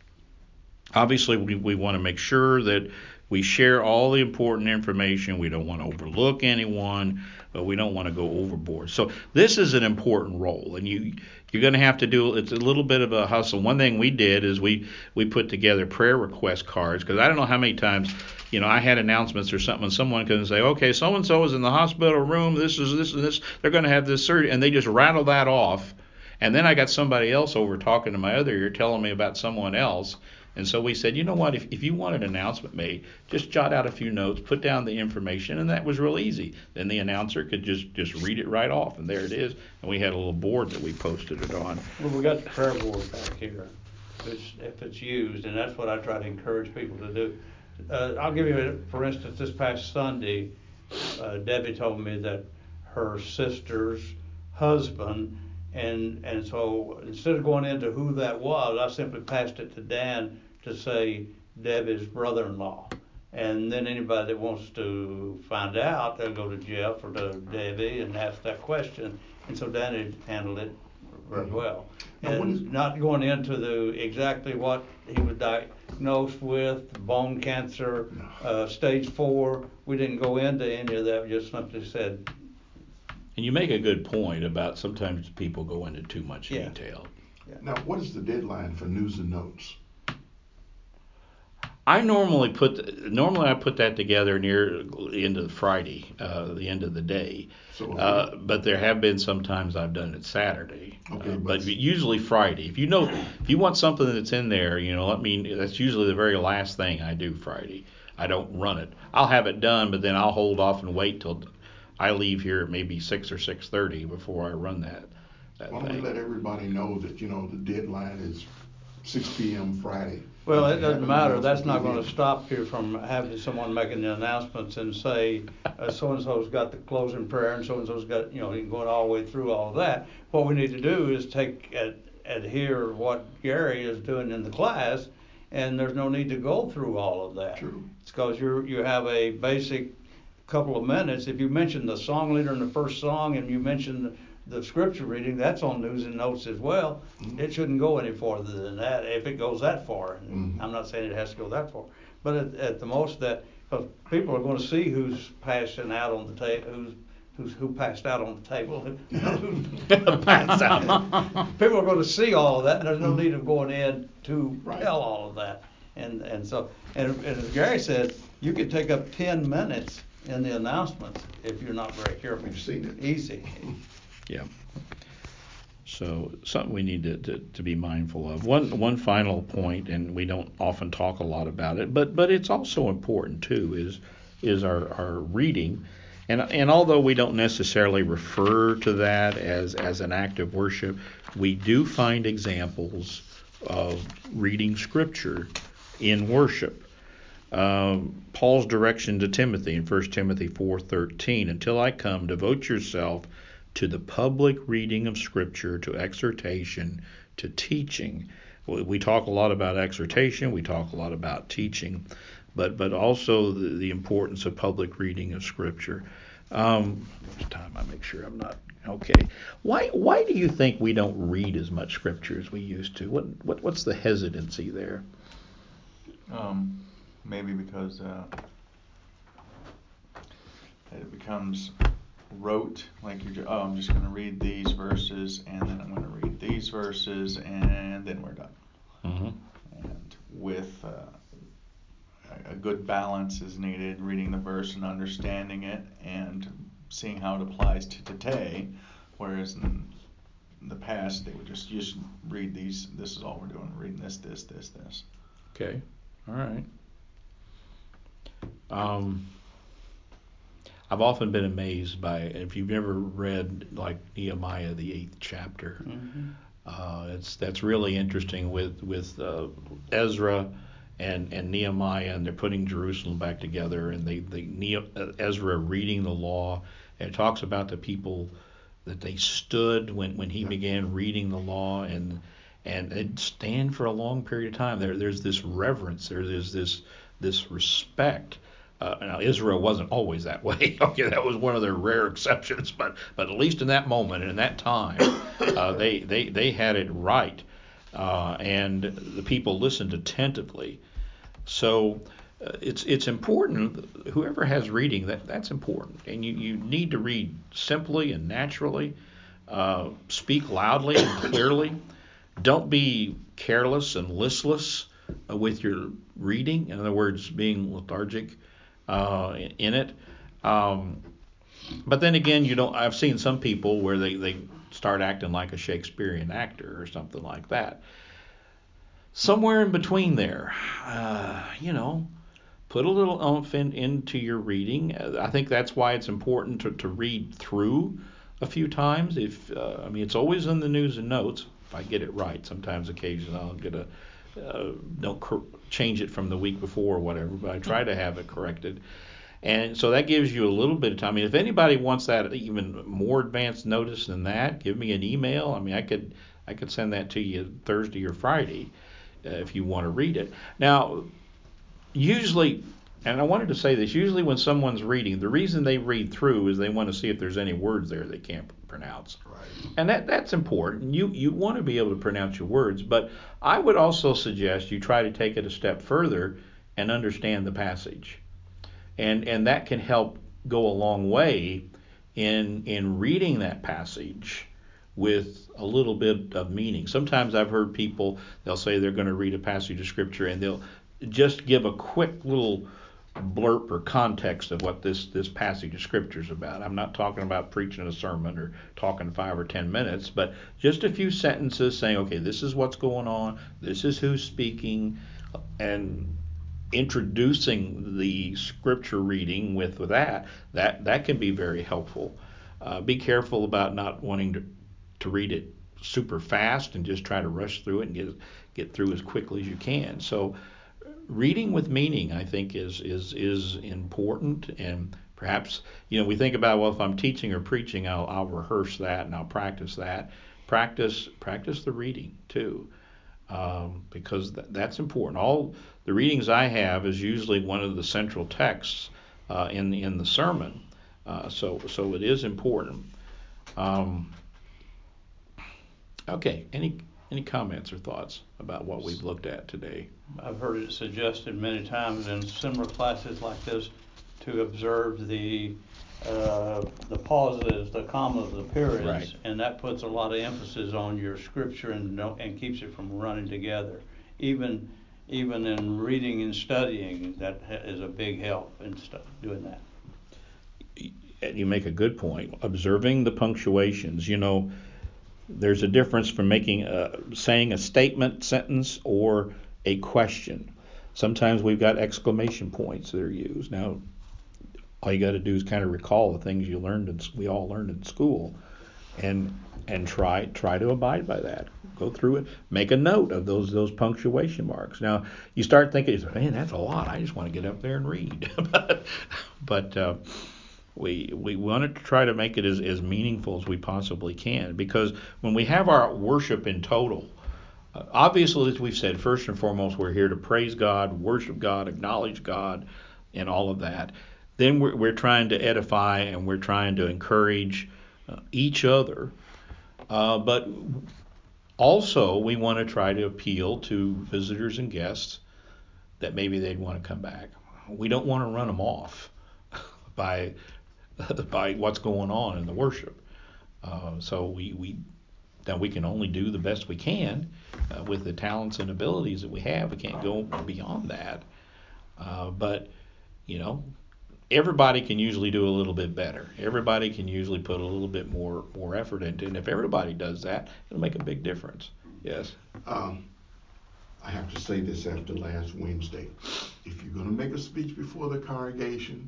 obviously we, we want to make sure that we share all the important information. We don't want to overlook anyone, but we don't want to go overboard. So this is an important role, and you you're going to have to do. It's a little bit of a hustle. One thing we did is we we put together prayer request cards, because I don't know how many times, you know, I had announcements or something, and someone could say, okay, so and so is in the hospital room. This is this and this. They're going to have this surgery, and they just rattle that off. And then I got somebody else over talking to my other ear, telling me about someone else. And so we said, you know what, if, if you want an announcement made, just jot out a few notes, put down the information, and that was real easy. Then the announcer could just, just read it right off, and there it is. And we had a little board that we posted it on. Well, we got the prayer board back here, which, if it's used, and that's what I try to encourage people to do. Uh, I'll give you, a, for instance, this past Sunday, uh, Debbie told me that her sister's husband, and and so instead of going into who that was, I simply passed it to Dan to say Debbie's brother-in-law. And then anybody that wants to find out, they'll go to Jeff or to Debbie and ask that question. And so Danny handled it very well. And not going into the exactly what he was diagnosed with, bone cancer, uh, stage four. We didn't go into any of that. We just simply said. And you make a good point about sometimes people go into too much Yeah. detail. Yeah. Now, what is the deadline for news and notes? I normally put normally I put that together near the end of Friday, uh, the end of the day. So, Uh, but there have been some times I've done it Saturday. Okay, uh, but- but usually Friday. If you know, if you want something that's in there, you know, let me. That's usually the very last thing I do Friday. I don't run it. I'll have it done, but then I'll hold off and wait till I leave here at maybe six or six thirty before I run that. that Why don't we thing. let everybody know that, you know, the deadline is six p.m. Friday? Well, it Have doesn't an matter. That's announcement not going in. to stop you from having someone making the announcements and say, uh, so-and-so's got the closing prayer and so-and-so's got, you know, you can go all the way through all of that. What we need to do is take, ad, adhere what Gary is doing in the class, and there's no need to go through all of that. True. It's because you you have a basic couple of minutes. If you mention the song leader in the first song and you mention the scripture reading, that's on news and notes as well. Mm-hmm. It shouldn't go any farther than that if it goes that far. And Mm-hmm. I'm not saying it has to go that far, but at, at the most that, because people are going to see who's passing out on the table, who's who's who passed out on the table, who passed out. People are going to see all of that, and there's no need of going in to Right. tell all of that. And and so and, and as Gary said, you could take up ten minutes in the announcements if you're not very careful. We've seen it. Easy. Yeah. So something we need to, to, to be mindful of. One one final point, and we don't often talk a lot about it, but but it's also important too, is is our, our reading. And and although we don't necessarily refer to that as, as an act of worship, we do find examples of reading scripture in worship. Um, Paul's direction to Timothy in First Timothy four thirteen, until I come, devote yourself to the public reading of Scripture, to exhortation, to teaching. We talk a lot about exhortation, we talk a lot about teaching, but but also the, the importance of public reading of Scripture. Um, next time I make sure I'm not okay. Why why do you think we don't read as much Scripture as we used to? What what what's the hesitancy there? Um, maybe because uh, it becomes rote, like you're just, oh, I'm just going to read these verses, and then I'm going to read these verses, and then we're done. Mm-hmm. And with uh, a, a good balance is needed, reading the verse and understanding it, and seeing how it applies to today. Whereas in the past, they would just just read these. This is all we're doing, reading this, this, this, this. Okay, all right. Um, I've often been amazed by, if you've never read like Nehemiah, the eighth chapter, Mm-hmm. uh, it's that's really interesting with with uh, Ezra and and Nehemiah, and they're putting Jerusalem back together, and they they ne- uh, Ezra reading the law, and it talks about the people that they stood when when he began reading the law, and and they'd stand for a long period of time. There there's this reverence, there there's this this respect. Uh, now Israel wasn't always that way. Okay, that was one of their rare exceptions, but but at least in that moment and in that time, uh, they they they had it right, uh, and the people listened attentively. So uh, it's it's important. Whoever has reading, that that's important, and you you need to read simply and naturally, uh, speak loudly and clearly. Don't be careless and listless uh, with your reading. In other words, being lethargic uh, in it. Um, but then again, you don't. I've seen some people where they, they start acting like a Shakespearean actor or something like that. Somewhere in between there, uh, you know, put a little oomph in, into your reading. Uh, I think that's why it's important to, to read through a few times. If uh, I mean, it's always in the news and notes. If I get it right, sometimes occasionally I'll get a uh, don't cor- change it from the week before or whatever, but I try to have it corrected. And so that gives you a little bit of time. I mean, if anybody wants that even more advanced notice than that, give me an email. I mean, I could I could send that to you Thursday or Friday uh, if you want to read it. Now, usually, and I wanted to say this, usually when someone's reading, the reason they read through is they want to see if there's any words there they can't pronounce. Right. And that that's important. You you want to be able to pronounce your words, but I would also suggest you try to take it a step further and understand the passage. And and that can help go a long way in in reading that passage with a little bit of meaning. Sometimes I've heard people, they'll say they're going to read a passage of scripture and they'll just give a quick little blurb or context of what this this passage of scripture is about. I'm not talking about preaching a sermon or talking five or ten minutes, but just a few sentences saying, okay, this is what's going on, this is who's speaking, and introducing the scripture reading with, with that, that that can be very helpful. Uh, be careful about not wanting to to read it super fast and just try to rush through it and get get through as quickly as you can. So reading with meaning, I think, is is is important. And perhaps, you know, we think about, well, if I'm teaching or preaching, I'll I'll rehearse that and I'll practice that. Practice practice the reading too. Um, because th- that's important. All the readings I have is usually one of the central texts uh, in in the sermon, uh, so so it is important. Um, okay, any any comments or thoughts about what we've looked at today? I've heard it suggested many times in similar classes like this to observe the uh, the pauses, the commas, the periods, Right. and that puts a lot of emphasis on your scripture and no, and keeps it from running together. Even even in reading and studying, that is a big help in stu- doing that. You make a good point. Observing the punctuations, you know, there's a difference from making a, saying a statement sentence or a question. Sometimes we've got exclamation points that are used. Now, all you got to do is kind of recall the things you learned in we all learned in school, and and try try to abide by that. Go through it, make a note of those those punctuation marks. Now you start thinking, man, that's a lot. I just want to get up there and read. but but uh, we we want to try to make it as, as meaningful as we possibly can, because when we have our worship in total, uh, obviously, as we've said, first and foremost, we're here to praise God, worship God, acknowledge God, and all of that. Then we're, we're trying to edify and we're trying to encourage uh, each other. Uh, but also, we want to try to appeal to visitors and guests that maybe they'd want to come back. We don't want to run them off by by what's going on in the worship. Uh, so we, we now we can only do the best we can uh, with the talents and abilities that we have. We can't go beyond that. Uh, but you know, everybody can usually do a little bit better. Everybody can usually put a little bit more more effort into it. And if everybody does that, it'll make a big difference. Yes. Um, I have to say this after last Wednesday. If you're going to make a speech before the congregation,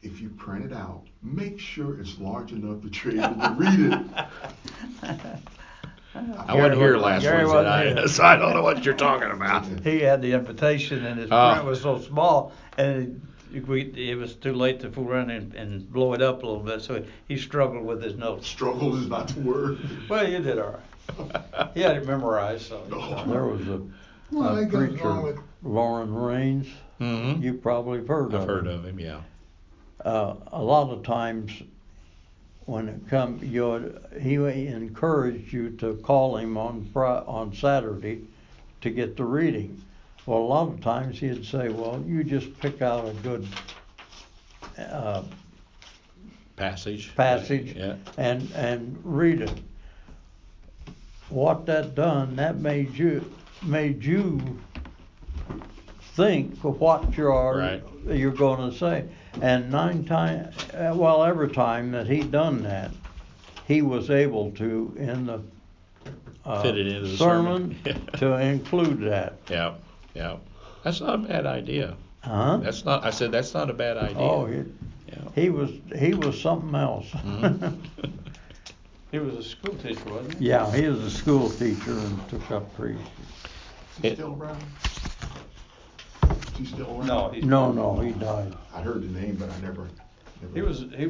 if you print it out, make sure it's large enough that you're able to read it. I wasn't here wasn't- last Gary Wednesday wasn't night, here. so I don't know what you're talking about. He had the invitation and his Oh. print was so small and it, we, it was too late to fool around and, and blow it up a little bit, so he struggled with his notes. Struggle is not the word. Well, you did all right. He had it memorized, so. he was all right. There was a, Well, I a got along preacher, with- Lauren Rains. Mm-hmm. You probably have heard of I've heard him. of him, yeah. Uh, a lot of times when it come, you he encouraged you to call him on Fri- on Saturday to get the reading. Well, a lot of times he'd say, "Well, you just pick out a good uh, Passage. passage Yeah. and and read it." What that done, that made you made you think of what you're Right. you're going to say. And nine times, well, every time that he done that, he was able to in the uh, Fit it into the sermon. to include that. Yeah, yeah. That's not a bad idea. Huh? That's not, I said, that's not a bad idea. Oh, he, Yeah. he was he was something else. Mhm. He was a school teacher, wasn't he? Yeah, he was a school teacher and took up preaching. Is he It- still around? Is he still around? No, he's. No, no, he died. I heard the name, but I never. never He was, he